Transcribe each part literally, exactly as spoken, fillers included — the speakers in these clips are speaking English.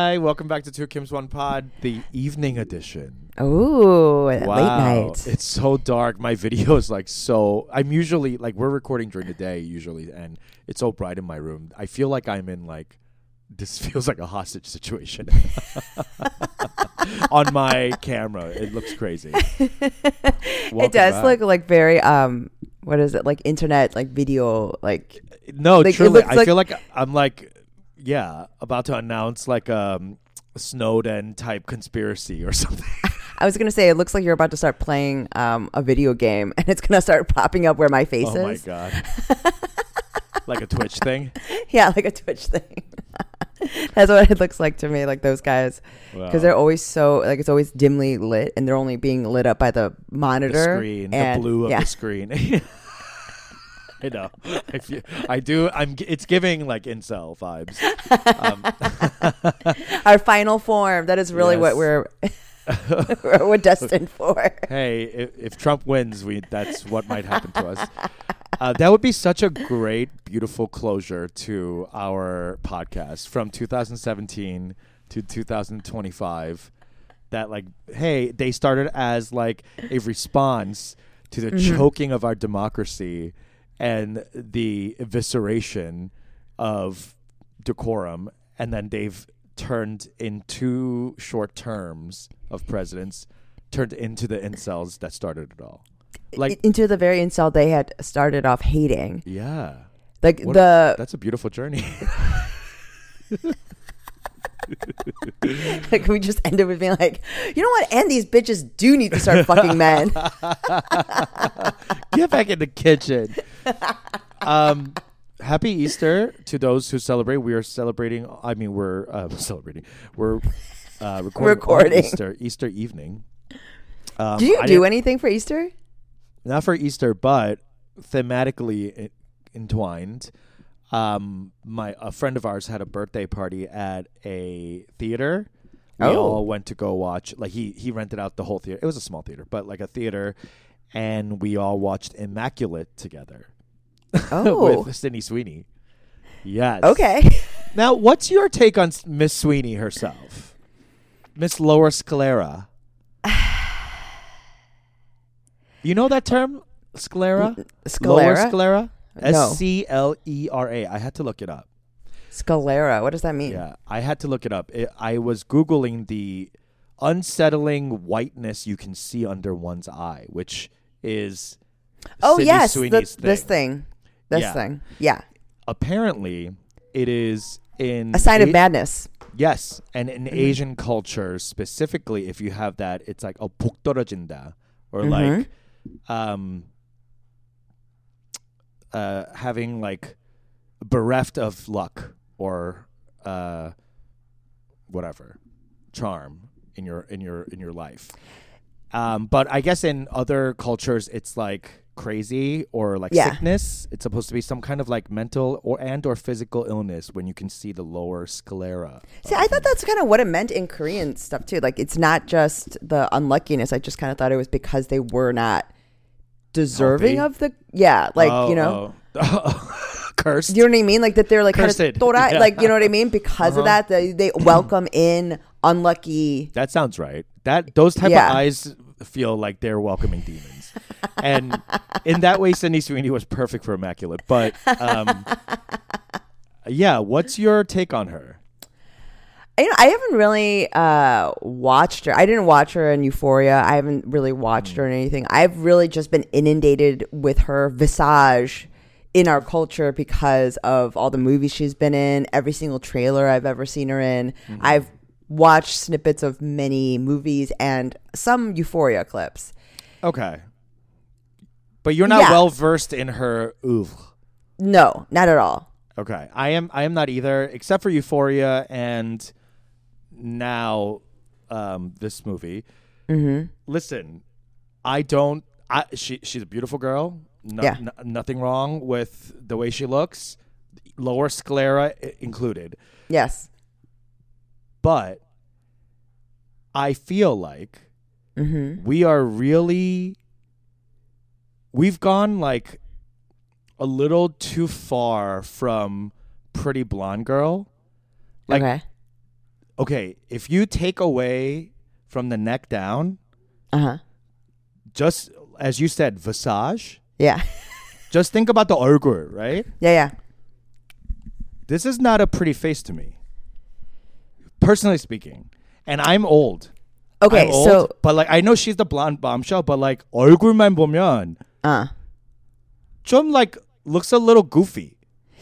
Hi, welcome back to Two Kims One Pod, the evening edition. Ooh, Wow. late night. It's so dark. My video is like so. I'm usually like we're recording during the day usually, and it's so bright in my room. I feel like I'm in like this feels like a hostage situation on my camera. It looks crazy. It does back. look like very um, what is it like internet like video like? No, like, truly, I like feel like I'm like yeah about to announce like um, a Snowden type conspiracy or something. I was gonna say it looks like you're about to start playing um, a video game, and it's gonna start popping up where my face Oh is. my god! Like a Twitch thing. Yeah, like a Twitch thing. That's what it looks like to me, like those guys, because Wow. they're always so like it's always dimly lit, and they're only being lit up by the monitor, The screen, and, the blue of yeah. the screen. I know. I, feel, I do. I'm. It's giving like incel vibes. Um, Our final form. That is really Yes. what we're we're we're destined for. hey, if, if Trump wins, we that's what might happen to us. Uh, that would be such a great, beautiful closure to our podcast from two thousand seventeen to two thousand twenty-five. That like, hey, they started as like a response to the Mm-hmm. choking of our democracy and the evisceration of decorum, and then they've turned in two short terms of presidents, turned into the incels that started it all. Like, Into the very incel they had started off hating. yeah, Like What the a- that's a beautiful journey. like we just ended with being like, you know what? And these bitches do need to start fucking men. Get back in the kitchen. Um, happy Easter to those who celebrate. We are celebrating. I mean, we're uh, celebrating. We're uh, recording, Recording. on Easter Easter evening. Um, Did you I do didn't- anything for Easter? Not for Easter, but thematically in- entwined. Um, my a friend of ours had a birthday party at a theater. We Oh. all went to go watch. Like he he rented out the whole theater. It was a small theater, but like a theater, and we all watched Immaculate together. Oh, With Sydney Sweeney. Yes. okay. Now, what's your take on S- Miss Sweeney herself, Miss Lower Sclera? You know that term, sclera? Lower Sclera? sclera? No. S C L E R A. I had to look it up. Sclera. What does that mean? Yeah, I had to look it up. It, I was Googling the unsettling whiteness you can see under one's eye, which is Oh Sydney yes, Sweeney's the, this thing, this Yeah. thing. Yeah, Apparently, it is in a sign of A- madness. Yes, and in Mm-hmm. Asian culture specifically, if you have that, it's like oh, 복 떨어진다, or Mhm. like um, uh, having like bereft of luck or uh, whatever charm in your in your in your life. Um, but I guess in other cultures, it's like crazy or like Yeah. sickness. It's supposed to be some kind of like mental or and or physical illness when you can see the lower sclera. See, I thought that's kind of what it meant in Korean stuff too. Like, it's not just the unluckiness. I just kind of thought it was because they were not deserving Healthy? of the yeah, like Oh, you know. oh. Cursed. You know what I mean? Like that they're like kind Cursed. of tora- Yeah. like you know what I mean? Because Uh-huh. of that, they, they welcome in unlucky. That sounds right. That those type Yeah. of eyes feel like they're welcoming demons, and in that way, Sydney Sweeney was perfect for Immaculate. But um, yeah, what's your take on her? You know, I haven't really uh, watched her. I didn't watch her in Euphoria. I haven't really watched her in anything. I've really just been inundated with her visage in our culture because of all the movies she's been in, every single trailer I've ever seen her in. Mm-hmm. I've watched snippets of many movies and some Euphoria clips. Okay, but you're not Yeah. well versed in her oeuvre. No, not at all. Okay, I am. I am not either, except for Euphoria and now um, this movie. Mm-hmm. Listen, I don't. I, she she's a beautiful girl. No, Yeah. n- nothing wrong with the way she looks, lower sclera i- included. Yes. But I feel like Mm-hmm. we are really. We've gone like a little too far from Pretty Blonde Girl. Like, Okay. okay, if you take away from the neck down, Uh-huh. just as you said, visage, Yeah. just think about the 얼굴, right? Yeah, yeah. This is not a pretty face to me, personally speaking. And I'm old. Okay, I'm old, so but like I know she's the blonde bombshell, but like 얼굴만 보면 uh 좀 like looks a little goofy.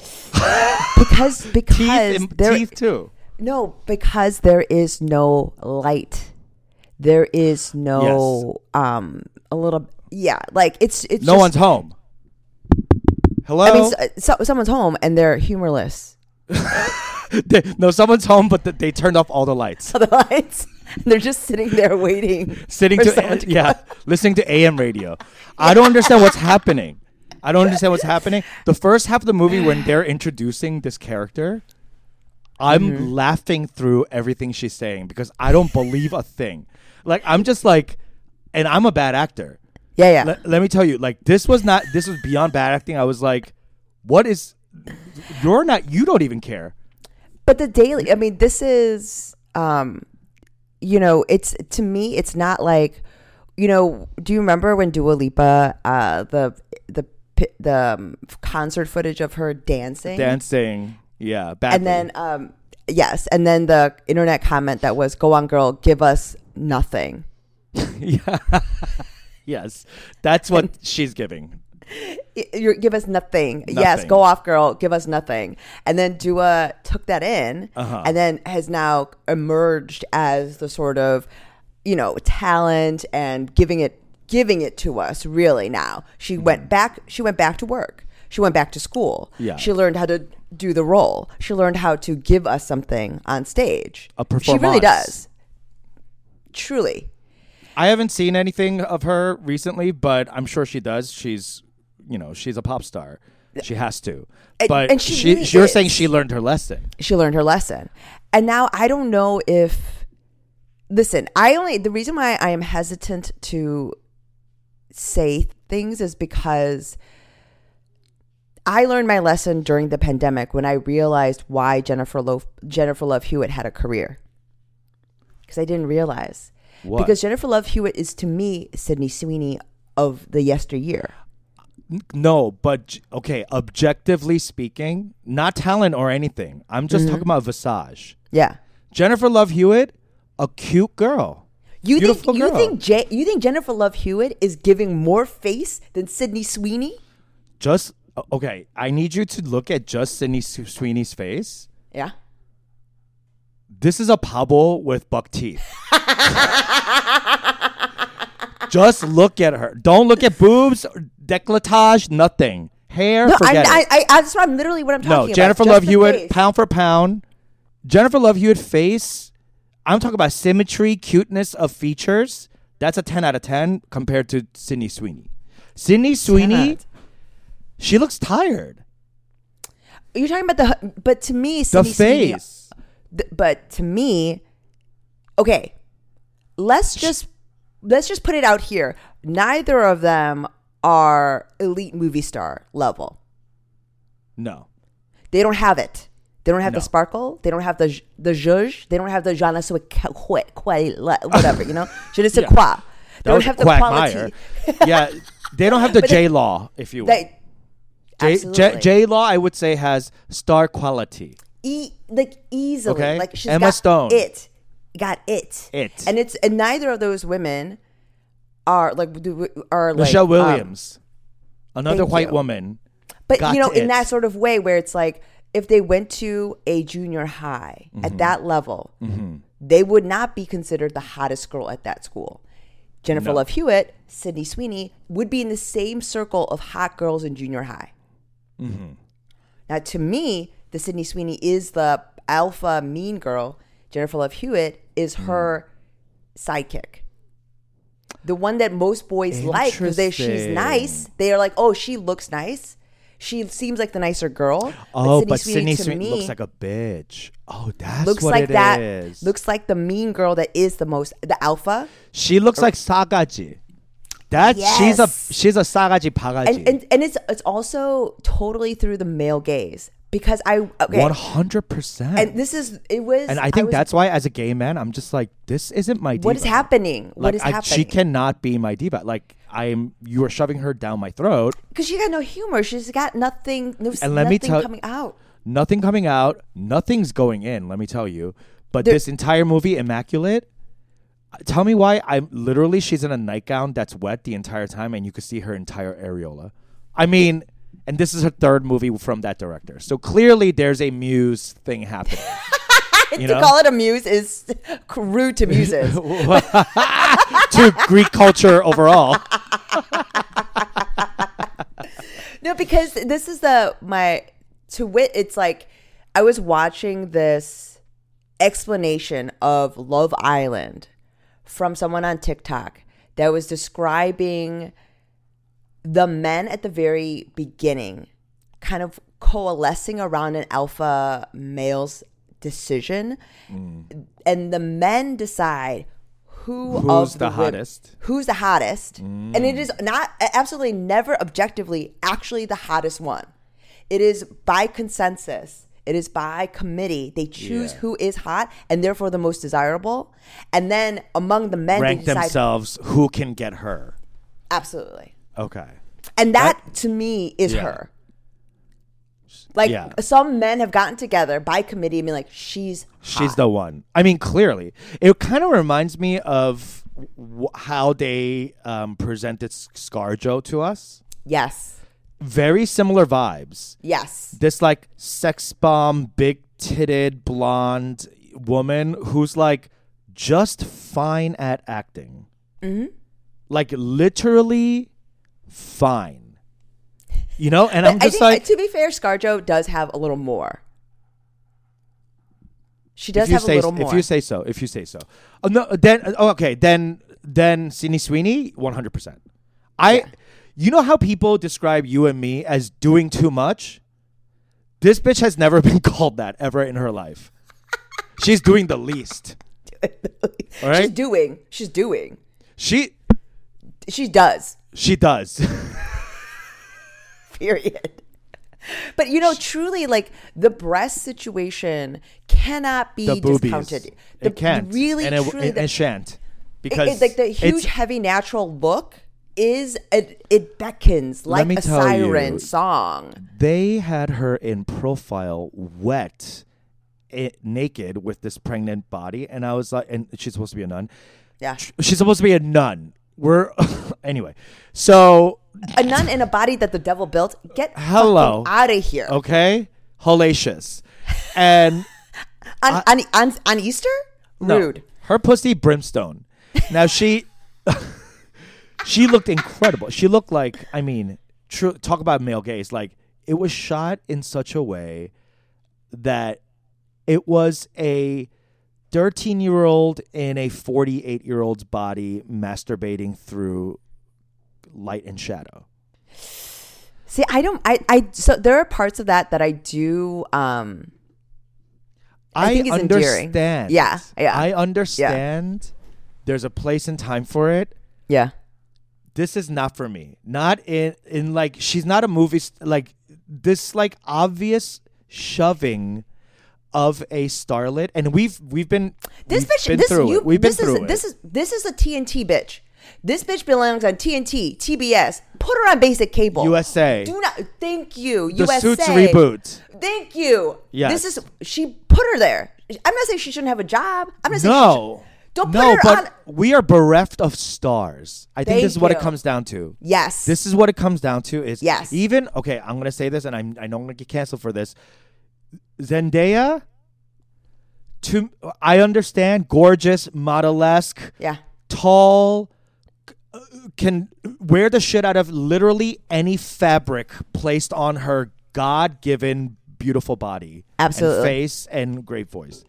because because Teeth, and there teeth too. no because there is no light. There is no um a little yeah, like it's it's No just, one's home. Hello? I mean so, so, someone's home and they're humorless. They- no, someone's home, but th- they turned off all the lights. The lights. They're just sitting there waiting. Sitting for to, someone to yeah, listening to A M radio. I don't understand what's happening. I don't understand what's happening. The first half of the movie when they're introducing this character, I'm Mm-hmm. laughing through everything she's saying because I don't believe a thing. Like I'm just like, and I'm a bad actor. Yeah, yeah. Let, let me tell you, like this was not. This was beyond bad acting. I was like, what is? You're not. You don't even care. But the daily, I mean, this is, um, you know, it's to me, it's not like, you know, do you remember when Dua Lipa, uh, the the pi- the um, concert footage of her dancing, Dancing, yeah, badly. and then um, yes, and then the internet comment that was, "Go on, girl, give us nothing." yeah, yes, that's what she's giving. You give us nothing. Yes, Nothing. go off, girl. Give us nothing. And then Dua took that in, Uh-huh. and then has now emerged as the sort of, you know, talent and giving it giving it to us. Really, now she Mm-hmm. went back. She went back to work. She went back to school. Yeah. She learned how to do the role. She learned how to give us something on stage. A She really performance. does. Truly. I haven't seen anything of her recently, but I'm sure she does. She's, you know, she's a pop star. She has to. And- But and she she, really you're is. saying she learned her lesson. She learned her lesson. And now I don't know if listen, I only the reason why I am hesitant to say things is because I learned my lesson during the pandemic when I realized why Jennifer Love Jennifer Love Hewitt had a career. Because I didn't realize. What? Because Jennifer Love Hewitt is to me Sydney Sweeney of the yesteryear. No, but j- okay, objectively speaking, not talent or anything. I'm just talking about visage. Yeah. Jennifer Love Hewitt, a cute girl. You Beautiful think you girl. think J- you think Jennifer Love Hewitt is giving more face than Sydney Sweeney? Just o- okay. I need you to look at just Sydney Su- Sweeney's face. Yeah. This is a pablo with buck teeth. Just look at her. Don't look at boobs, décolletage, nothing. Hair, No, I, forget I, it. I, I, that's what I'm literally what I'm talking No, about. Jennifer Just Love the Hewitt, face. pound for pound. Jennifer Love Hewitt face. I'm talking about symmetry, cuteness of features. That's a ten out of ten compared to Sydney Sweeney. Sydney Sweeney, Sad. she looks tired. You're talking about the, but to me, The Sydney Sweeney- face. th- but to me, okay, let's just let's just put it out here. Neither of them are elite movie star level. No. They don't have it. They don't have No. the sparkle. They don't have the the zhuzh. They don't have the je ne sais quoi, quoi, whatever, you know, je ne sais Yeah. quoi. They That don't was have the Quagmire. quality. Yeah, they don't have the But they- J Law, if you will. They, J absolutely. J Law, I would say, has star quality. E- like easily, Okay. like she's Emma got Stone. it, got it, It. and it's and neither of those women are like do- are like Michelle um, Williams, another thank white you. woman. but got you know, in it. that sort of way where it's like if they went to a junior high Mm-hmm. at that level, they would not be considered the hottest girl at that school. Jennifer No. Love Hewitt, Sydney Sweeney would be in the same circle of hot girls in junior high. Mm-hmm. Now, to me, the Sydney Sweeney is the alpha mean girl. Jennifer Love Hewitt is Mm. her sidekick. The one that most boys like because she's Interesting. nice. They are like, oh, she looks nice. She seems like the nicer girl. Oh, Sydney but Sweeney, Sydney to Sweeney me, looks like a bitch. Oh, that's looks what like it that. is. Looks like the mean girl that is the most the alpha. She looks like Sagaji. That she's a Yes. she's a Sagaji Pagaji. And, and and it's it's also totally through the male gaze because I okay. One hundred percent. And this is it was, and I think I was, that's why, as a gay man, I'm just like, this isn't my diva. What is happening? What like, is I, happening? She cannot be my diva. Like I'm, you are shoving her down my throat because she got no humor. She's got nothing. There's and let nothing me tell, coming out. Nothing coming out. Nothing's going in. Let me tell you. But There, this entire movie, Immaculate. Tell me why. I'm literally she's in a nightgown that's wet the entire time, and you could see her entire areola. I mean. And this is her third movie from that director. So clearly there's a muse thing happening. You to know? call it a muse is rude to muses. To Greek culture overall. No, because this is the, my, to wit, it's like, I was watching this explanation of Love Island from someone on TikTok that was describing the men at the very beginning kind of coalescing around an alpha male's decision. Mm. And the men decide who who's of the, the hottest. Women, who's the hottest. Mm. And it is not absolutely never objectively actually the hottest one. It is by consensus. It is by committee. They choose yeah. who is hot and therefore the most desirable. And then among the men, rank they decide themselves who can get her. Absolutely. Okay. And that, that to me is yeah. her. Like yeah. some men have gotten together by committee and been like, she's She's hot. the one. I mean, clearly. It kind of reminds me of w- how they um, presented ScarJo to us. Yes. Very similar vibes. Yes. This like sex bomb, big titted, blonde woman who's like just fine at acting. Mm-hmm. Like literally fine. You know? And I'm just think, like... To be fair, ScarJo does have a little more. She does have say, a little more. If you say so. If you say so. Oh, no, then, oh, okay. Then, then Sydney Sweeney, one hundred percent. I... Yeah. You know how people describe you and me as doing too much? This bitch has never been called that ever in her life. She's doing the least. All right? She's doing. She's doing. She... She does. She does. Period. But, you know, truly, like, the breast situation cannot be the discounted. Boobies. The, it can't. Really, and it, truly. It, the, it shan't. Because... It, it, like, the huge, heavy, natural look is... It, it beckons like a siren you, song. They had her in profile wet, it, naked, with this pregnant body. And I was like... And she's supposed to be a nun. Yeah. She's supposed to be a nun. We're... Anyway. So... A nun in a body that the devil built. Get Hello. out of here. Okay? Hellacious. And... on, I, on, on, on Easter? No, Rude. Her pussy brimstone. Now she... She looked incredible. She looked like... I mean, true, talk about male gaze. Like, it was shot in such a way that it was a thirteen-year-old in a forty-eight-year-old's body masturbating through light and shadow. See, I don't, I, I, so there are parts of that that I do, um, I, I think is understand. Endearing. Yeah. Yeah. I understand. Yeah. There's a place and time for it. Yeah. This is not for me. Not in, in like, she's not a movie, st- like, this, like, obvious shoving of a starlet. And we've, we've been, this we've bitch, been this, through you, it. We've this been is, through it. This is, this is a T N T bitch. This bitch belongs on T N T, T B S. Put her on basic cable. U S A. Do not. Thank you. The U S A. Suits reboot. Thank you. Yes. This is. She put her there. I'm not saying she shouldn't have a job. I'm not saying no. She should, don't put no, her but on. We are bereft of stars. I think Thank this is what you. it comes down to. Yes. This is what it comes down to. Is yes. Even okay. I'm gonna say this, and I'm, I know I'm gonna get canceled for this. Zendaya. To I understand, gorgeous, model-esque, yeah, tall, can wear the shit out of literally any fabric placed on her God-given beautiful body, absolutely, and face and great voice.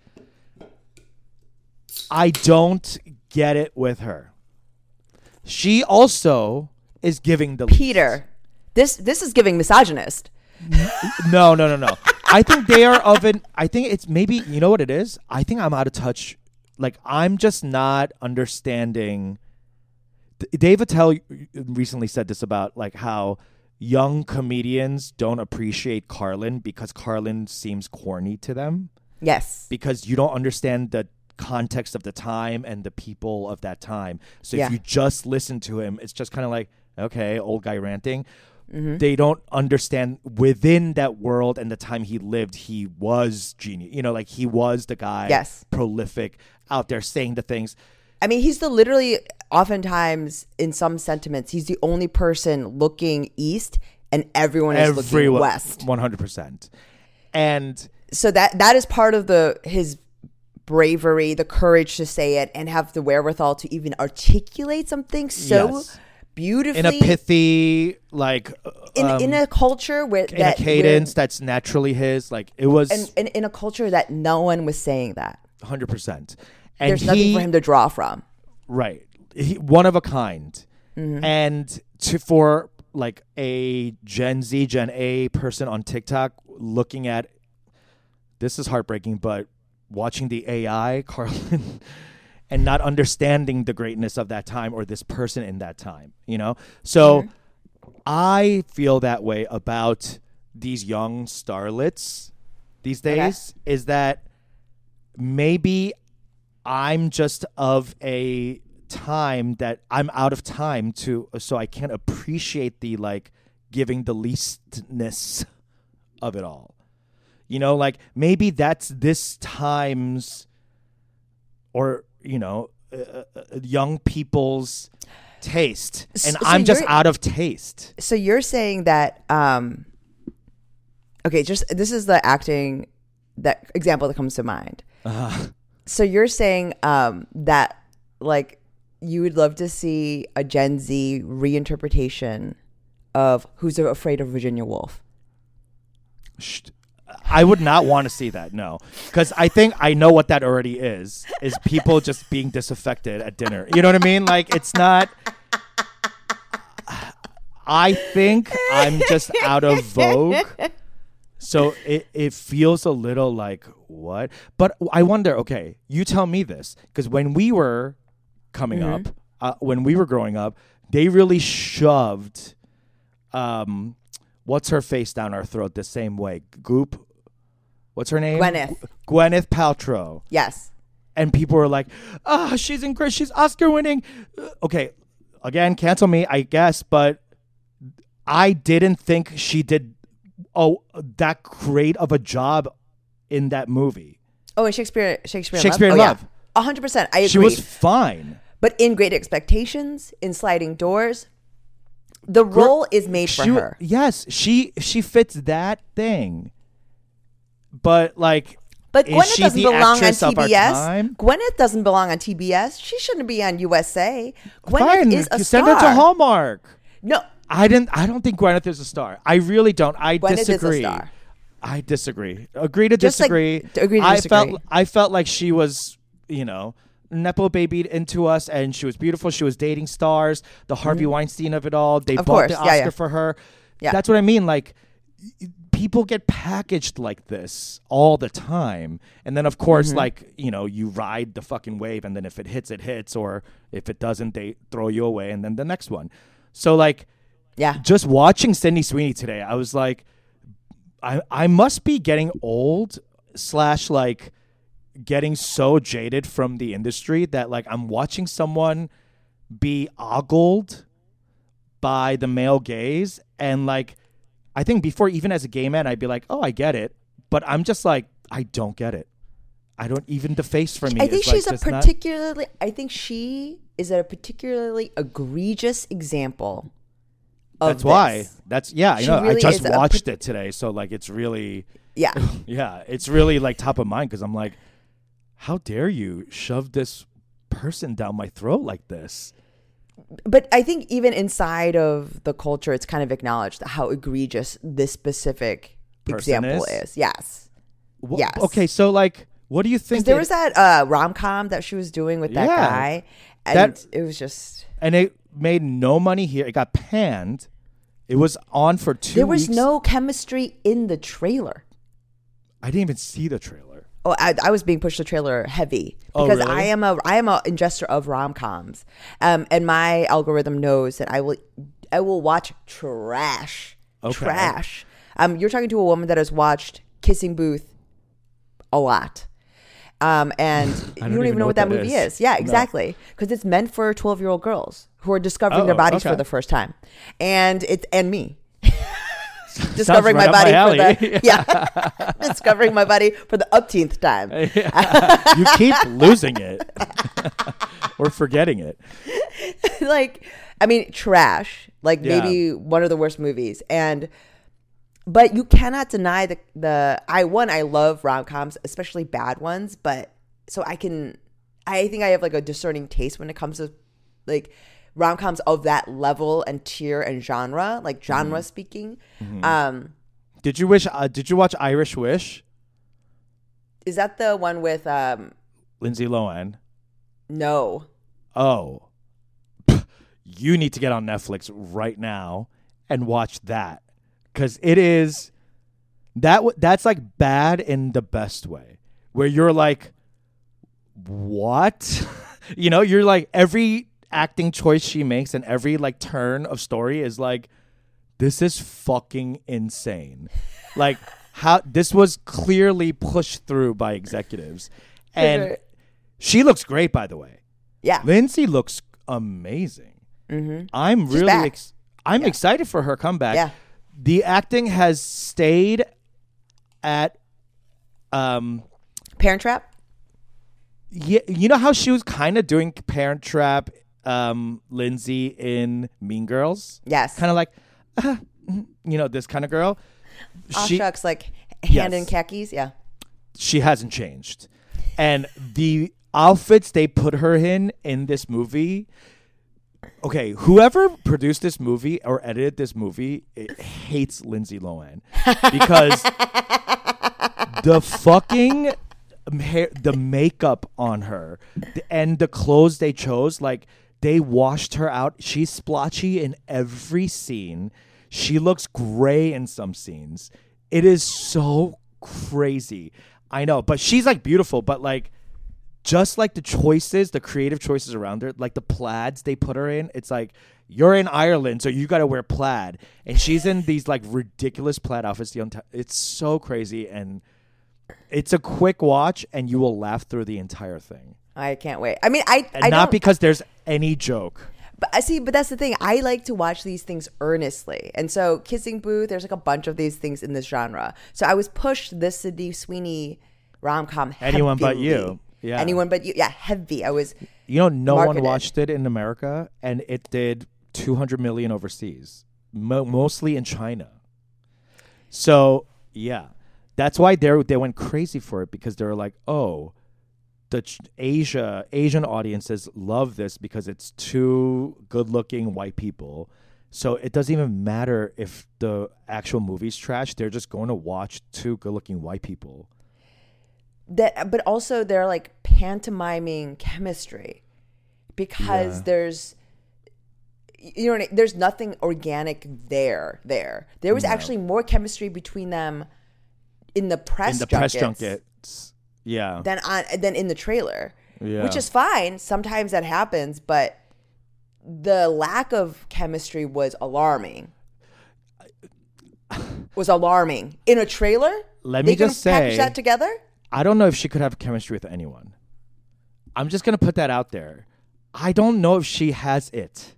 I don't get it with her. She also is giving the Peter. least. This this is giving misogynist. No, no, no, no. I think they are of an. I think it's maybe, you know what it is? I think I'm out of touch. Like, I'm just not understanding. Dave Attell recently said this about, like, how young comedians don't appreciate Carlin because Carlin seems corny to them. Yes. Because you don't understand the context of the time and the people of that time. So Yeah. if you just listen to him, it's just kind of like, okay, old guy ranting. Mm-hmm. They don't understand within that world and the time he lived, he was genius. You know, like he was the guy, Yes. prolific, out there saying the things. I mean, he's the literally, oftentimes in some sentiments, he's the only person looking east and everyone is looking Everyone, west. one hundred percent. And So that that is part of the his bravery, the courage to say it and have the wherewithal to even articulate something so Yes. beautifully. in a pithy, like, in, um, in a culture where in that a cadence where, that's naturally his, like it was and, and in a culture that no one was saying that. one hundred percent. And There's he, nothing for him to draw from. right. He, one of a kind. Mm-hmm. And to for like a Gen Z, Gen A person on TikTok looking at, this is heartbreaking, but watching the A I, Carlin, and not understanding the greatness of that time or this person in that time, you know? So Mm-hmm. I feel that way about these young starlets these days, Okay. is that maybe I'm just of a time that I'm out of time to, so I can't appreciate the like giving the leastness of it all. You know, like maybe that's this time's, or, you know, uh, uh, young people's taste. And So I'm just you're- out of taste. So you're saying that um okay, just this is the acting that example that comes to mind. Uh, So you're saying um that like you would love to see a Gen Z reinterpretation of Who's Afraid of Virginia Woolf. sh- I would not want to see that, no. Because I think I know what that already is, is people just being disaffected at dinner. You know what I mean? Like, it's not... I think I'm just out of vogue. So it, it feels a little like, what? But I wonder, okay, you tell me this. Because when we were coming Mm-hmm. up, uh, when we were growing up, they really shoved... Um, what's her face down our throat the same way? Goop? What's her name? Gwyneth. Gwyneth Paltrow. Yes. And people were like, ah, oh, she's incredible. She's Oscar winning. Okay, again, cancel me, I guess. But I didn't think she did oh that great of a job in that movie. Oh, and Shakespeare Shakespeare in Shakespeare Love. in Oh, Love. Yeah. one hundred percent. I agree. She was fine. But in Great Expectations, in Sliding Doors, the role is made for She- her. Yes, she she fits that thing. But like, But is Gwyneth she doesn't the belong on actress of our T B S. time? Gwyneth doesn't belong on T B S. She shouldn't be on U S A. Gwyneth Fine, is a send star. her to Hallmark. No, I didn't. I don't think Gwyneth is a star. I really don't. I Gwyneth is a disagree. star. I disagree. Agree to Just like- disagree. to agree to I disagree. felt. I felt like she was, you know, nepo babied into us, and she was beautiful. She was dating stars. The Harvey Weinstein of it all. They Of bought course. the Yeah, Oscar yeah. for her. Yeah. That's what I mean. Like, y- people get packaged like this all the time, and then of course, Mm-hmm. like, you know, you ride the fucking wave, and then if it hits, it hits, or if it doesn't, they throw you away, and then the next one. So like. yeah. Just watching Sydney Sweeney today, I was like, I I must be getting old slash like getting so jaded from the industry that like I'm watching someone be ogled by the male gaze, and like I think before, even as a gay man, I'd be like, oh, I get it, but I'm just like, I don't get it. I don't even the face for me. I think is, like, she's a just not- particularly. I think she is a particularly egregious example. Of That's why. this. That's yeah. I She know. really I just is a watched par- it today, so like it's really. Yeah. Yeah, it's really like top of mind because I'm like, how dare you shove this person down my throat like this? But I think even inside of the culture, it's kind of acknowledged how egregious this specific Person example is? is. Yes. Wha- Yes. Okay, so like, what do you think? Because there it- was that uh, rom com that she was doing with that Yeah. guy, and That- it was just and it made no money here. It got panned. It was on for two. there was weeks. no chemistry in the trailer. I didn't even see the trailer. Oh, I, I was being pushed the trailer heavy Oh, because really? I am a I am a ingester of rom coms, um, and my algorithm knows that I will I will watch trash. Okay. Trash. Um, you're talking to a woman that has watched Kissing Booth a lot. Um, and you don't, don't even know what that, that movie is. is. Yeah, exactly. Because no. it's meant for twelve-year-old girls who are discovering oh, their bodies okay. for the first time. And it's and me. discovering right my body my for the yeah, discovering my body for the upteenth time. Yeah. You keep losing it or forgetting it. Like, I mean, trash. Like yeah. maybe one of the worst movies. And but you cannot deny the the I one I love rom-coms, especially bad ones. But so I can I think I have like a discerning taste when it comes to like rom-coms of that level and tier and genre, like genre mm-hmm. speaking. Mm-hmm. Um, did you wish? Uh, did you watch Irish Wish? Is that the one with um, Lindsay Lohan? No. Oh, you need to get on Netflix right now and watch that because it is that. W- that's like bad in the best way, where you're like, what? You know, you're like every acting choice she makes and every like turn of story is like, this is fucking insane. Like how this was clearly pushed through by executives. And sure. She looks great, by the way. Yeah. Lindsay looks amazing. Mm-hmm. I'm She's really ex- I'm yeah. excited for her comeback. Yeah. The acting has stayed at um Parent Trap? Yeah, you know how she was kind of doing Parent Trap Um, Lindsay in Mean Girls. Yes. Kind of like, uh, you know, this kind of girl. Aw, she, shucks, like hand yes. in khakis. Yeah. She hasn't changed. And the outfits they put her in in this movie. Okay, whoever produced this movie or edited this movie it hates Lindsay Lohan because the fucking hair, the makeup on her and the clothes they chose, like, they washed her out. She's splotchy in every scene. She looks gray in some scenes. It is so crazy. I know, but she's like beautiful, but like just like the choices, the creative choices around her, like the plaids they put her in, it's like you're in Ireland, so you got to wear plaid. And she's in these like ridiculous plaid outfits. It's so crazy, and it's a quick watch and you will laugh through the entire thing. I can't wait. I mean, I, and I not don't, because there's any joke. But I see, but that's the thing. I like to watch these things earnestly. And so Kissing Booth, there's like a bunch of these things in this genre. So I was pushed this Sydney Sweeney rom-com heavily. Anyone But You. Yeah. Anyone But You. Yeah, heavy. I was You know, no marketed. one watched it in America, and it did two hundred million overseas, mo- mostly in China. So, yeah. That's why they they went crazy for it, because they were like, oh, the Ch- Asia Asian audiences love this because it's two good-looking white people. So it doesn't even matter if the actual movie's trash. They're just going to watch two good-looking white people. That, but also they're like pantomiming chemistry because yeah. there's, you know, what I mean? There's nothing organic there. There, there was no. actually more chemistry between them in the press in the junkets, press junkets, yeah, than on than in the trailer, yeah. which is fine. Sometimes that happens, but the lack of chemistry was alarming. Was alarming in a trailer. Let me they just say, package that together. I don't know if she could have chemistry with anyone. I'm just gonna put that out there. I don't know if she has it.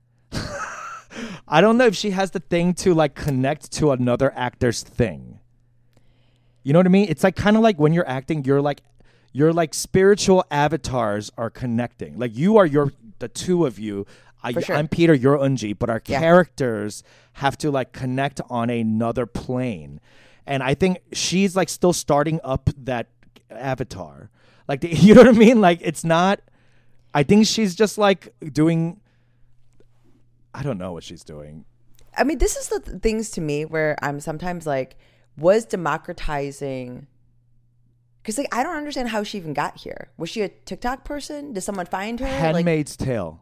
I don't know if she has the thing to like connect to another actor's thing. You know what I mean? It's like kind of like when you're acting, you're like, your like spiritual avatars are connecting. Like you are your, the two of you. I, sure. I'm Peter, you're Eunji, but our yeah. characters have to like connect on another plane. And I think she's like still starting up that avatar. Like, the, you know what I mean? Like it's not, I think she's just like doing, I don't know what she's doing. I mean, this is the th- things to me where I'm sometimes like, was democratizing, because like I don't understand how she even got here. Was she a TikTok person? Did someone find her? Handmaid's like, Tale.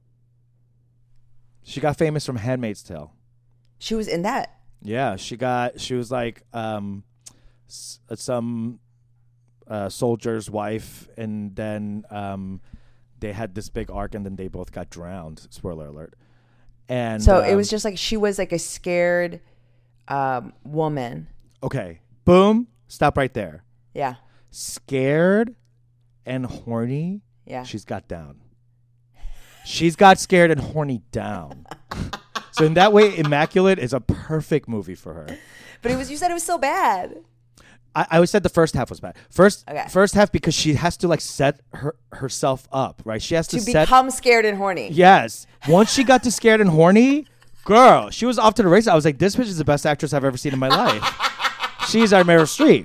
She got famous from Handmaid's Tale. She was in that. Yeah, she got. She was like um, s- some uh, soldier's wife, and then um, they had this big arc, and then they both got drowned. Spoiler alert. And So it um, was just like she was like a scared um, woman. okay. Boom. Stop right there. Yeah. Scared and horny. Yeah. She's got down. She's got scared and horny down. So in that way, Immaculate is a perfect movie for her. But it was. You said it was so bad. I, I always said the first half was bad. First, Okay. first half because she has to like set her herself up, right? She has to, To set. become scared and horny. Yes. Once she got to scared and horny, girl, she was off to the races. I was like, this bitch is the best actress I've ever seen in my life. She's our Meryl Streep.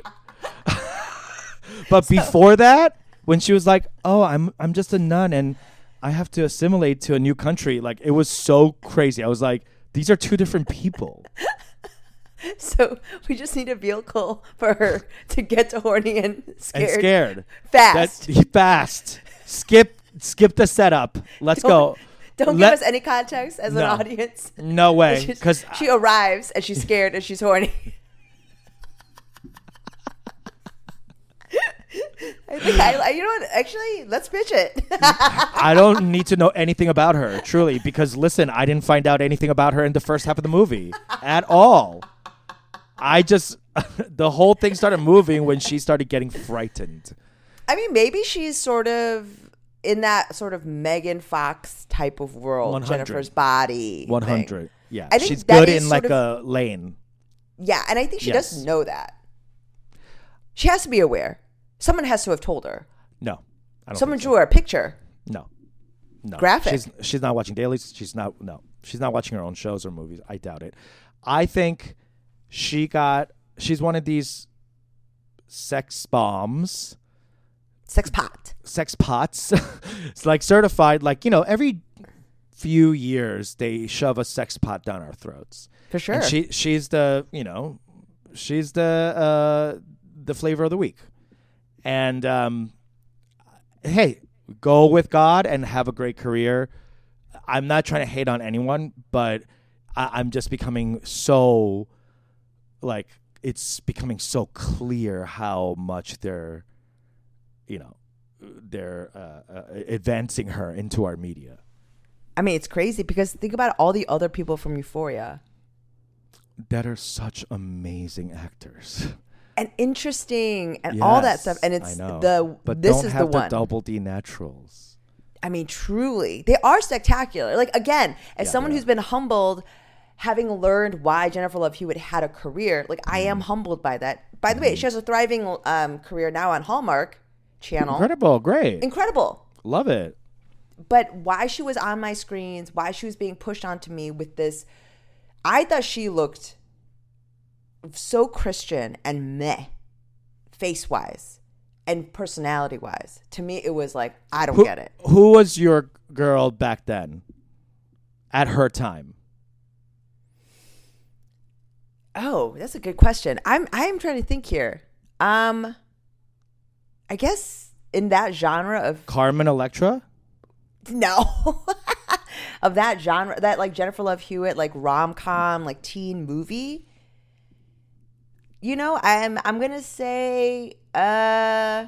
But before that, when she was like, oh, I'm I'm just a nun and I have to assimilate to a new country, like it was so crazy. I was like, these are two different people. So we just need a vehicle for her to get to horny and scared. And scared. Fast. That, fast. Skip skip the setup. Let's Don't- go. Don't Let- give us any context as No. an audience. No way. She's- Because she arrives and she's scared and she's horny. I think I, I, you know what? Actually, let's pitch it. I don't need to know anything about her, truly, because listen, I didn't find out anything about her in the first half of the movie at all. I just, the whole thing started moving when she started getting frightened. I mean, maybe she's sort of in that sort of Megan Fox type of world. one hundred. Jennifer's body. one thing. hundred. Yeah. I think She's that good is in like sort a lane. Yeah, and I think she Yes. does know that. She has to be aware. Someone has to have told her. No. I don't Someone think so. drew her a picture. No. No. Graphic. She's, she's not watching dailies. She's not, no. She's not watching her own shows or movies. I doubt it. I think she got, she's one of these sex bombs. Sex pot. Sex pots. It's like certified, like, you know, every few years they shove a sex pot down our throats. For sure. And she she's the, you know, she's the uh the flavor of the week. And um hey, go with God and have a great career. I'm not trying to hate on anyone, but I, I'm just becoming so like it's becoming so clear how much they're you know, they're uh, uh, advancing her into our media. I mean, it's crazy because think about all the other people from Euphoria. That are such amazing actors. And interesting and all that Yes, stuff. And it's I know. the, but this don't is have the one. double D naturals. I mean, truly, they are spectacular. Like, again, as Yeah, someone they who's are. been humbled, having learned why Jennifer Love Hewitt had a career, like, I Mm-hmm. am humbled by that. By the way, she has a thriving um, career now on Hallmark Channel. Incredible, great, Incredible. love it. But why she was on my screens, why she was being pushed onto me with this, I thought she looked so Christian and meh, face wise and personality wise. To me, it was like, I don't Who, get it. who was your girl back then? At her time, Oh, that's a good question. I'm I'm trying to think here. Um, I guess in that genre of Carmen Electra. no, of that genre, that like Jennifer Love Hewitt, like rom com, like teen movie. You know, I'm I'm gonna say uh,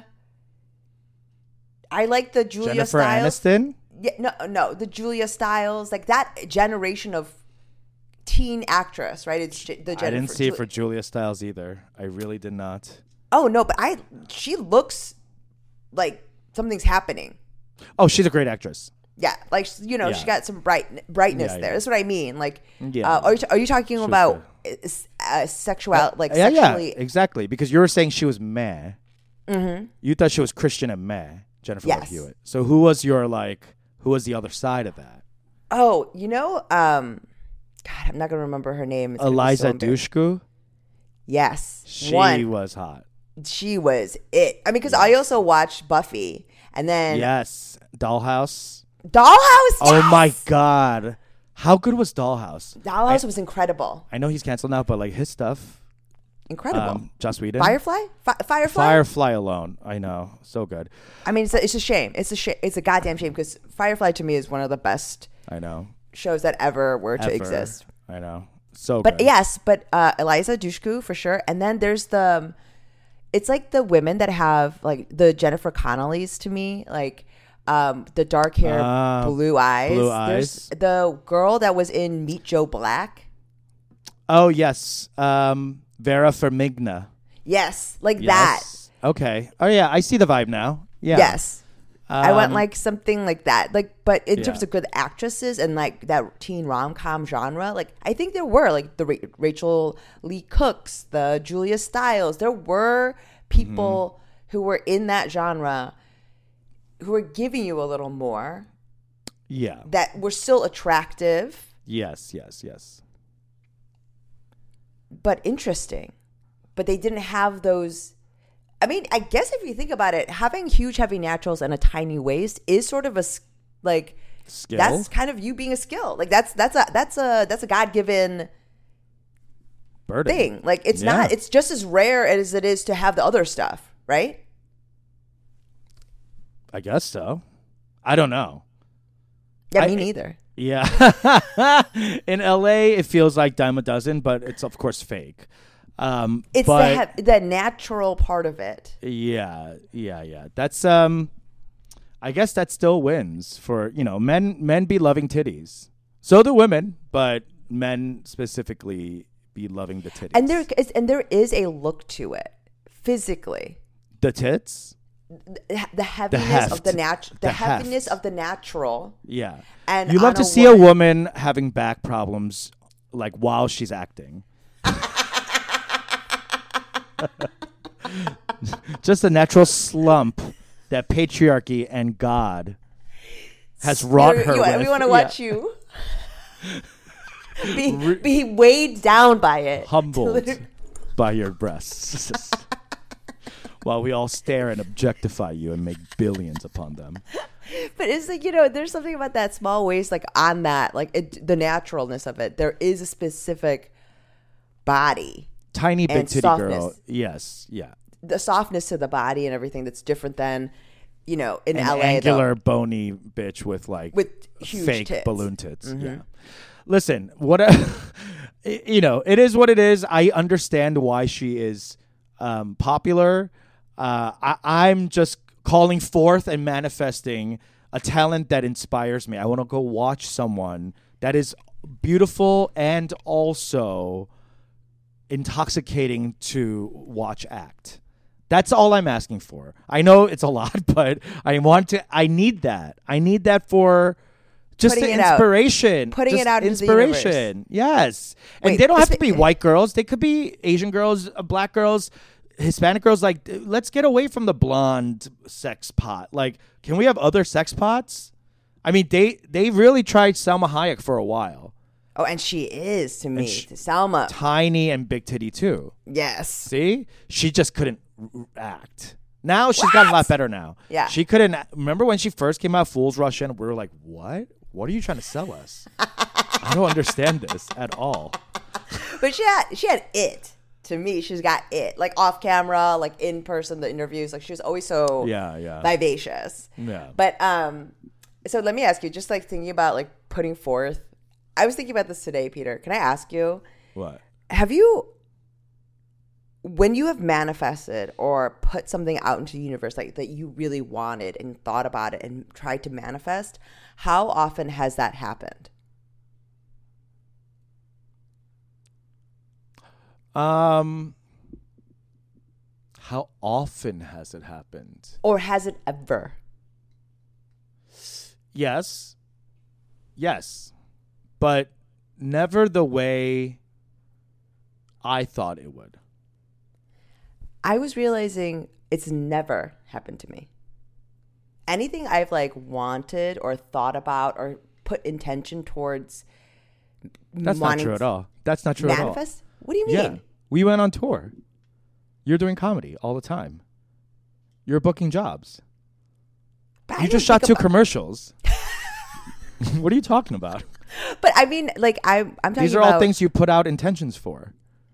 I like the Julia Jennifer Stiles. Aniston. Yeah, no, no, the Julia Stiles, like that generation of teen actress, right? It's J- the Jennifer. I didn't see it Ju- for Julia Stiles either. I really did not. Oh no, but I she looks like something's happening. Oh, she's a great actress. Yeah, like you know, Yeah. she got some bright brightness Yeah, there. yeah. That's what I mean. Like, Yeah. uh, are you are you talking was about uh, sexual, like yeah, sexually? yeah, exactly. Because you were saying she was meh. Mm-hmm. You thought she was Christian and meh, Jennifer Love Yes. Hewitt. So who was your like? Who was the other side of that? Oh, you know, um, God, I'm not gonna remember her name. It's gonna be Eliza so embarrassing. Dushku. Yes, She one. was hot. She was it. I mean, because I also watched Buffy, and then Yes, Dollhouse. Dollhouse. Oh yes! my God, how good was Dollhouse? Dollhouse was incredible. I know he's canceled now, but like his stuff. Incredible. Um, Joss Whedon. Firefly, Fi- Firefly. Firefly alone. I know, so good. I mean, it's a, it's a shame. It's a sh- It's a goddamn shame because Firefly to me is one of the best I know. shows that ever were to Ever. exist. I know. So But good. yes, but uh, Eliza Dushku for sure. And then there's the, um, it's like the women that have like the Jennifer Connellys to me, like Um, the dark hair, Uh, blue eyes. blue There's eyes. the girl that was in Meet Joe Black. Oh yes, um, Vera Farmiga. Yes, like that. Yes. Okay. Oh yeah, I see the vibe now. Yeah. Yes. I went Um, like something like that. Like, but in terms Yeah. of good actresses and like that teen rom com genre, like I think there were like the Ra- Rachel Lee Cooks, the Julia Stiles. There were people Mm-hmm. who were in that genre who were giving you a little more Yeah. that were still attractive Yes. Yes. Yes. but interesting. But they didn't have those. I mean, I guess if you think about it, having huge, heavy naturals and a tiny waist is sort of a s- like Skill. that's kind of you being a skill. Like that's that's a that's a that's a God given Burden. thing. Like it's Yeah. not. It's just as rare as it is to have the other stuff, right? I guess so. I don't know. Yeah, I- me neither. Yeah. In L A, it feels like dime a dozen, but it's of course fake. Um, It's but the he- the natural part of it. yeah, yeah, yeah. That's um, I guess that still wins for you know men. Men be loving titties. So do women, but men specifically be loving the titties. And there is and there is a look to it physically. the tits. The heaviness heft. of the nat- the, The heaviness heft. of the natural. Yeah. And You love on to a see a woman having back problems, like while she's acting. Just a natural slump that patriarchy and God has wrought You- her you- with. We want to Yeah. watch you be, be weighed down by it. Humbled by your breasts. While we all stare and objectify you and make billions upon them. But it's like, you know, there's something about that small waist, like on that, like it, the naturalness of it. There is a specific body, Tiny big And titty girl. softness. Yes, yeah. the softness to the body and everything that's different than, you know, in An L A. angular, though, bony bitch with like with huge fake tits. balloon tits. Yeah. Listen, what a, you know, it is what it is. I understand why she is um, popular. Uh, I, I'm just calling forth and manifesting a talent that inspires me. I want to go watch someone that is beautiful and also intoxicating to watch act. That's all I'm asking for. I know it's a lot, but I want to. I need that. I need that for just Putting the it out. inspiration. Putting Just it out into the inspiration. Yes, and Wait, they don't have is to be it- white girls. They could be Asian girls, uh, black girls, Hispanic girls. Like, let's get away from the blonde sex pot. Like, can we have other sex pots? I mean, they they really tried Salma Hayek for a while. Oh, and she is to me, she- to Salma. Tiny and big titty too. Yes. See, she just couldn't r- r- act. Now she's gotten a lot better now. Yeah. She couldn't. a- Remember when she first came out, Fools Rush In? We were like, what? What are you trying to sell us? I don't understand this at all. But she had she had it. To me, she's got it. Like off camera, like in person, the interviews. Like she was always so Yeah, yeah. vivacious. Yeah. But um, so let me ask you, just like thinking about like putting forth. I was thinking about this today, Peter. Can I ask you? What? Have you, when you have manifested or put something out into the universe like that you really wanted and thought about it and tried to manifest, how often has that happened? Um, how often has it happened? Or has it ever? Yes. Yes. But never the way I thought it would. I was realizing it's never happened to me. Anything I've like wanted or thought about or put intention towards That's not wanting true at to all. That's not true manifest? What do you mean? at all. Yeah. We went on tour. You're doing comedy all the time. You're booking jobs. But I You didn't just shot think two about- commercials. What are you talking about? But I mean, like I, I'm talking These are about. all things you put out intentions for.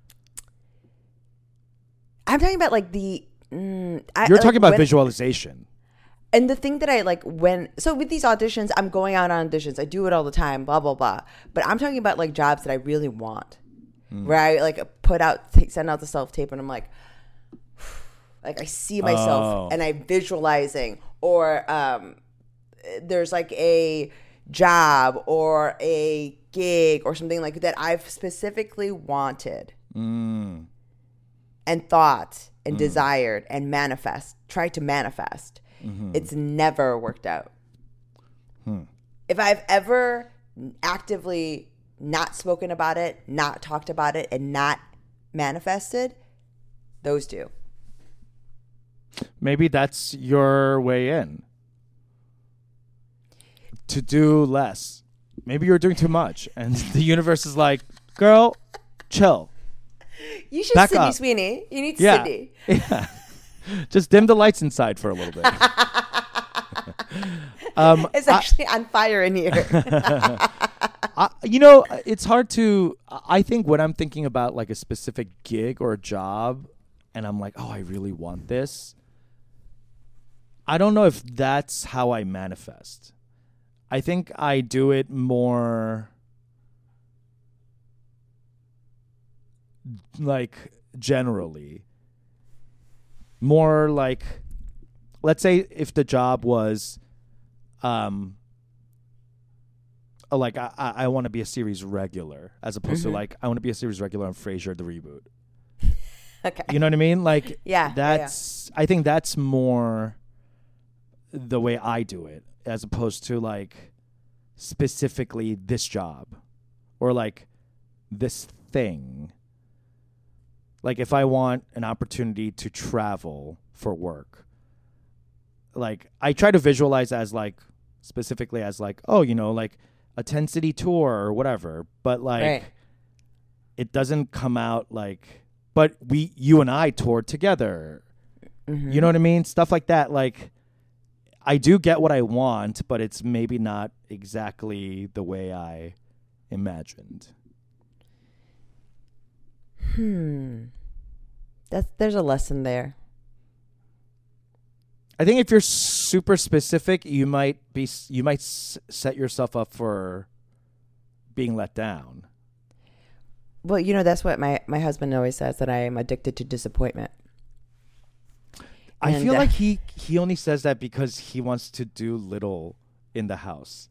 I'm talking about like the. Mm, I, You're like, talking about when- visualization. And the thing that I like when so with these auditions, I'm going out on auditions. I do it all the time. Blah blah blah. But I'm talking about like jobs that I really want, Mm. where I like put out, t- send out the self tape, and I'm like, like I see myself Oh. and I'm visualizing, or um, there's like a job or a gig or something like that I've specifically wanted mm. and thought and mm. desired and manifest, tried to manifest. Mm-hmm. It's never worked out. Hmm. If I've ever actively not spoken about it, not talked about it, and not manifested, those do. Maybe that's your way in. To do less. Maybe you're doing too much. And the universe is like, girl, chill. You should Back Sydney up. Sweeney. You need yeah. Sydney. Yeah. Just dim the lights inside for a little bit. um, it's actually I, on fire in here. I, you know, it's hard to, I think when I'm thinking about like a specific gig or a job and I'm like, oh, I really want this. I don't know if that's how I manifest. I think I do it more like generally. More like, let's say if the job was, um, like I I want to be a series regular as opposed mm-hmm. to like I want to be a series regular on Frasier the reboot. Okay. You know what I mean? Like yeah, that's yeah, yeah. I think that's more the way I do it as opposed to like specifically this job or like this thing. Like if I want an opportunity to travel for work, like I try to visualize as like specifically as like, oh, you know, like a ten city tour or whatever, but like right. it doesn't come out like, but we, you and I toured together. Mm-hmm. You know what I mean? Stuff like that. Like I do get what I want, but it's maybe not exactly the way I imagined. Hmm. That's there's a lesson there. I think if you're super specific, you might be you might s- set yourself up for being let down. Well, you know that's what my, my husband always says, that I am addicted to disappointment. I and, feel uh, like he he only says that because he wants to do little in the house.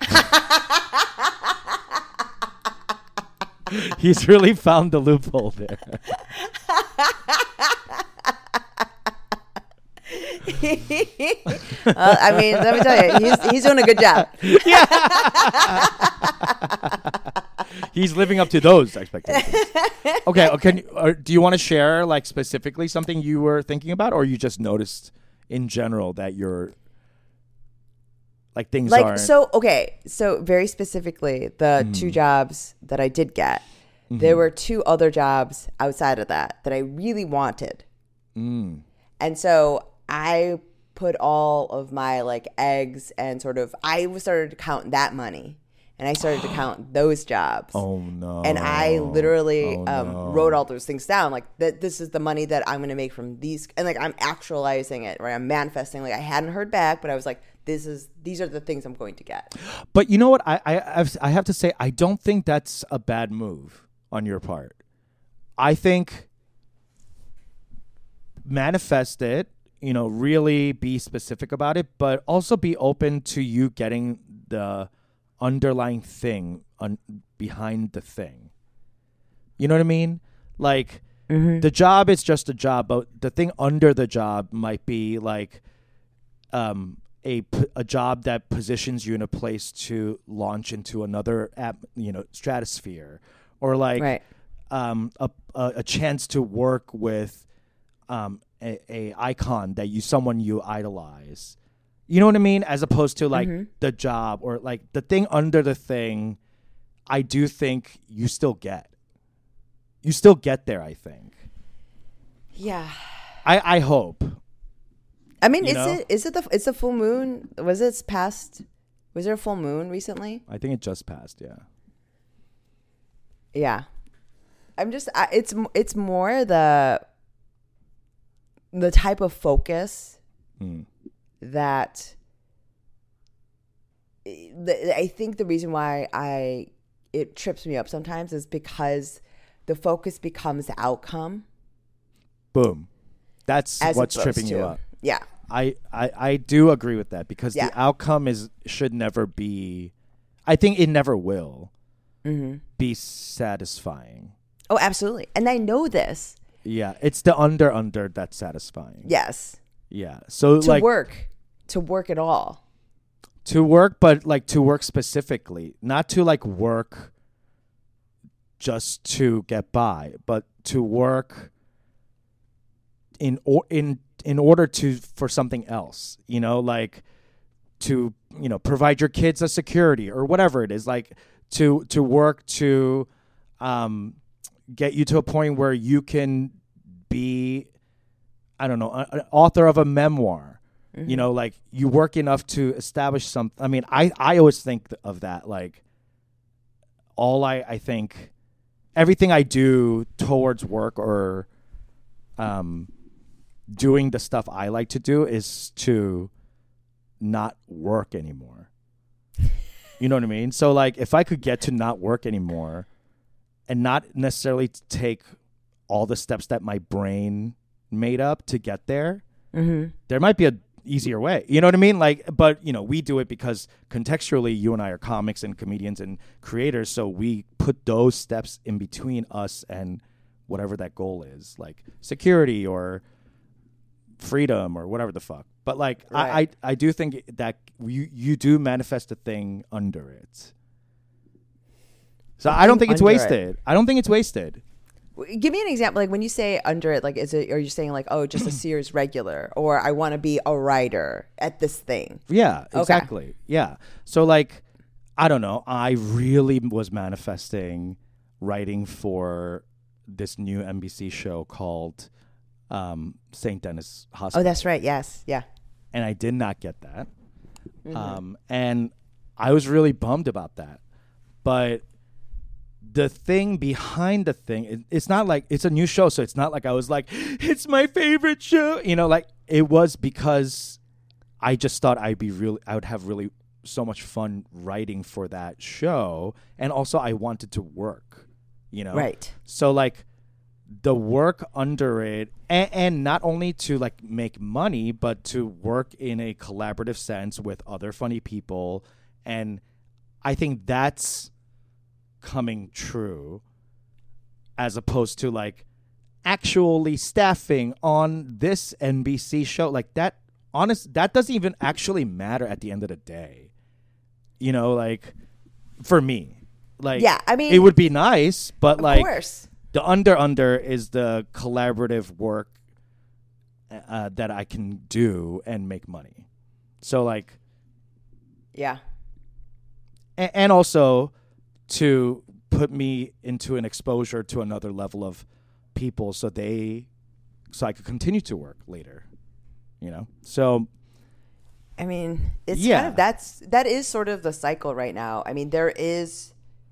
He's really found the loophole there. uh, I mean, let me tell you, he's he's doing a good job. Yeah. He's living up to those expectations. Okay, okay. Uh, do you want to share like specifically something you were thinking about, or you just noticed in general that you're like things like aren't... so? Okay, so very specifically, the mm. two jobs that I did get, mm-hmm. there were two other jobs outside of that that I really wanted, mm. and so I put all of my like eggs and sort of I started to count that money. And I started to count those jobs. Oh, no. And I literally oh, um, no. wrote all those things down. Like, that. This is the money that I'm going to make from these. And, like, I'm actualizing it, right? I'm manifesting. Like, I hadn't heard back, but I was like, this is these are the things I'm going to get. But you know what? I, I, I've, I have to say, I don't think that's a bad move on your part. I think manifest it, you know, really be specific about it, but also be open to you getting the underlying thing un- behind the thing. You know what I mean? Like mm-hmm. the job is just a job, but the thing under the job might be like um, a a job that positions you in a place to launch into another app, you know, stratosphere, or like right. um, a, a a chance to work with um, a, a icon that you someone you idolize. You know what I mean? As opposed to like mm-hmm. the job or like the thing under the thing, I do think you still get. You still get there, I think. Yeah. I, I hope. I mean, you is know? it is it the it's a full moon? Was it past? Was there a full moon recently? I think it just passed. Yeah. Yeah. I'm just. I, it's it's more the the type of focus. Hmm. That the, I think the reason why I it trips me up sometimes is because the focus becomes the outcome. Boom. That's as what's opposed tripping to, you up. Yeah. I, I, I do agree with that because Yeah. the outcome is should never be, I think it never will Mm-hmm. be satisfying. Oh, absolutely. And I know this. Yeah, it's the under under that's satisfying. Yes. Yeah. So To like work. To work at all. to work, but like to work specifically, not to like work just to get by, but to work in or in in order to for something else. You know, like to you know provide your kids a security or whatever it is. Like to to work to um, get you to a point where you can be, I don't know, an author of a memoir. Mm-hmm. You know, like you work enough to establish some. I mean, I, I always think of that. Like all I, I think everything I do towards work or um, doing the stuff I like to do is to not work anymore. You know what I mean? So like if I could get to not work anymore and not necessarily take all the steps that my brain made up to get there, mm-hmm. there might be a easier way. You know what I mean? Like, but you know, we do it because contextually you and I are comics and comedians and creators. So we put those steps in between us and whatever that goal is, like security or freedom or whatever the fuck. But like, right. I, I, I do think that you, you do manifest a thing under it. So I don't think it's wasted. It. I don't think it's wasted. Give me an example. Like when you say under it, like is it? Are you saying like, oh, just a Sears regular, or I want to be a writer at this thing? Yeah, exactly. Okay. Yeah. So like, I don't know. I really was manifesting writing for this new N B C show called um, Saint Denis Hospital. Oh, that's right. Yes. Yeah. And I did not get that. Mm-hmm. Um, and I was really bummed about that. But the thing behind the thing, it, it's not like it's a new show. So it's not like I was like, it's my favorite show. You know, like it was because I just thought I'd be really, I would have really so much fun writing for that show. And also I wanted to work, you know? Right. So like the work under it, and, and not only to like make money, but to work in a collaborative sense with other funny people. And I think that's coming true as opposed to like actually staffing on this N B C show. Like that, honest, that doesn't even actually matter at the end of the day. You know, like for me, like, yeah, I mean, it would be nice, but of like, course. The under under is the collaborative work uh, that I can do and make money. So like, yeah, and, and also to put me into an exposure to another level of people, so they, so I could continue to work later. You know, so. I mean, it's yeah. kind of that's that is sort of the cycle right now. I mean, there is.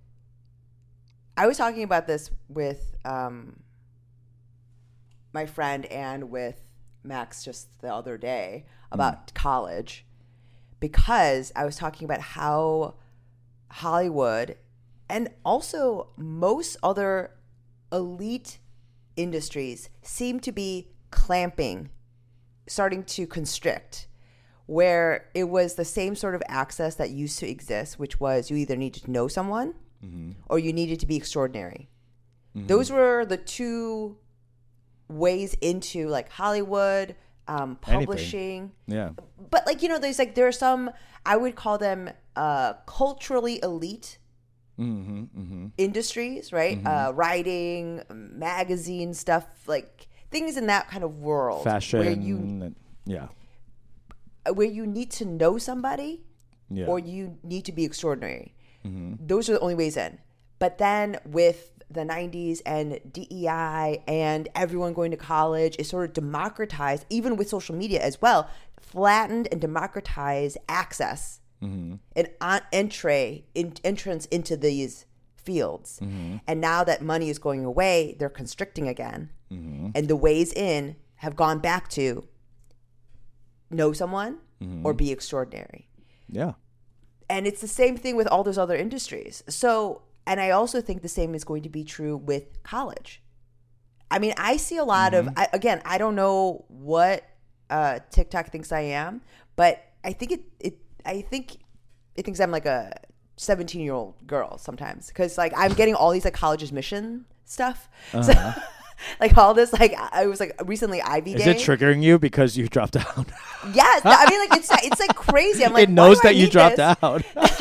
I was talking about this with um, my friend and with Max just the other day about mm. college, because I was talking about how Hollywood and also most other elite industries seem to be clamping, starting to constrict, where it was the same sort of access that used to exist, which was you either needed to know someone mm-hmm. or you needed to be extraordinary. Mm-hmm. Those were the two ways into like Hollywood, um, publishing. Anything. Yeah. But like, you know, there's like, there are some, I would call them uh, culturally elite mm-hmm, mm-hmm. industries, right? Mm-hmm. Uh, writing, magazine stuff, like things in that kind of world. Fashion. Where you, yeah. Where you need to know somebody yeah. or you need to be extraordinary. Mm-hmm. Those are the only ways in. But then with the nineties and D E I and everyone going to college, it sort of democratized, even with social media as well, flattened and democratized access mm-hmm. and on- entree, in- entrance into these fields. Mm-hmm. And now that money is going away, they're constricting again. Mm-hmm. And the ways in have gone back to know someone mm-hmm. or be extraordinary. Yeah. And it's the same thing with all those other industries. So, and I also think the same is going to be true with college. I mean, I see a lot mm-hmm. of, I, again, I don't know what uh, TikTok thinks I am, but I think it, it I think it thinks I'm like a seventeen year old girl sometimes, because like I'm getting all these like college admission stuff. Uh-huh. So like all this, like I was like recently Ivy Is Day. it triggering you because you dropped out? Yes, I mean like it's it's like crazy. I'm like, it knows that you need dropped this? out.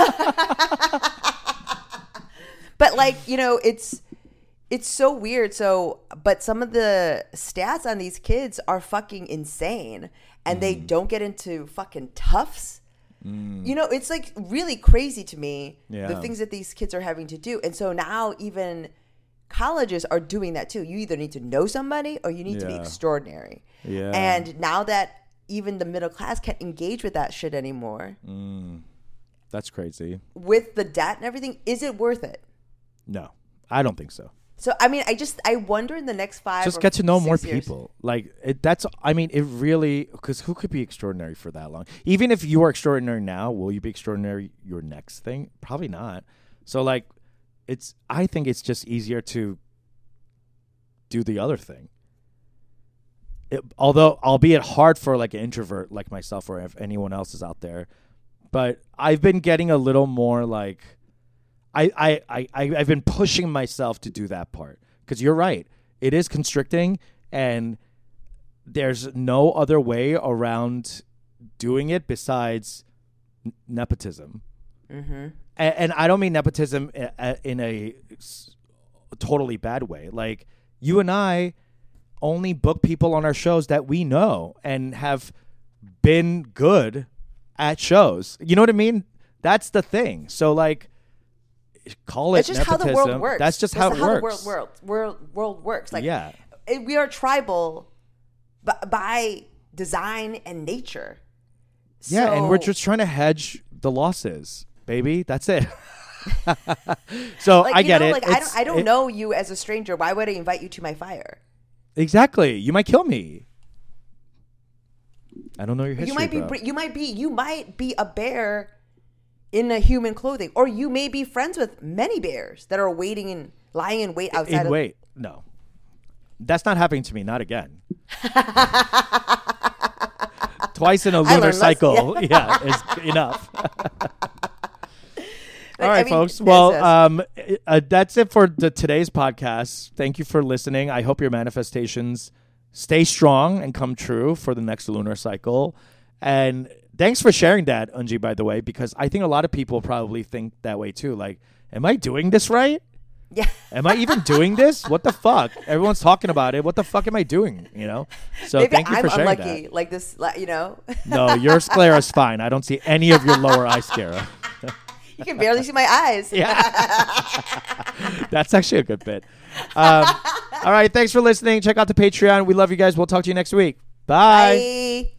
But like, you know, it's it's so weird. So, but some of the stats on these kids are fucking insane, and mm. they don't get into fucking Tufts. Mm. You know, it's like really crazy to me, yeah. the things that these kids are having to do. And so now even colleges are doing that too. You either need to know somebody or you need yeah. to be extraordinary. Yeah. And now that even the middle class can't engage with that shit anymore. Mm. That's crazy. With the debt and everything, is it worth it? No, I don't think so. So, I mean, I just, I wonder in the next five Just or get to know more years. people. Like, it, that's, I mean, it really, because who could be extraordinary for that long? Even if you are extraordinary now, will you be extraordinary your next thing? Probably not. So, like, it's, I think it's just easier to do the other thing. It, although, albeit hard for, like, an introvert like myself or if anyone else is out there. But I've been getting a little more, like, I, I, I, I've been pushing myself to do that part because you're right. It is constricting and there's no other way around doing it besides n- nepotism. Mm-hmm. And, and I don't mean nepotism a, a, in a s- totally bad way. Like you and I only book people on our shows that we know and have been good at shows. You know what I mean? That's the thing. So like, call it That's just nepotism. how the world works. That's just That's how it how works. the world, world, world, world works. Like, yeah. it, we are tribal b- by design and nature. Yeah, so, and we're just trying to hedge the losses, baby. That's it. So like, I get know, it. Like, I don't, I don't it, know you as a stranger. Why would I invite you to my fire? Exactly. You might kill me. I don't know your history. You might be. Bro. You might be. You might be a bear in a human clothing, or you may be friends with many bears that are waiting and lying in wait outside. In of wait, no, that's not happening to me. Not again. Twice in a lunar cycle, yeah. yeah, is enough. All right, I mean, folks. Well, um, uh, that's it for the today's podcast. Thank you for listening. I hope your manifestations stay strong and come true for the next lunar cycle. And thanks for sharing that, Unji, by the way, because I think a lot of people probably think that way too. Like, am I doing this right? Yeah. Am I even doing this? What the fuck? Everyone's talking about it. What the fuck am I doing? You know? So Maybe thank you I'm for sharing unlucky, that. Like this, you know? No, your sclera is fine. I don't see any of your lower eye sclera. You can barely see my eyes. Yeah. That's actually a good bit. Um, all right. Thanks for listening. Check out the Patreon. We love you guys. We'll talk to you next week. Bye. Bye.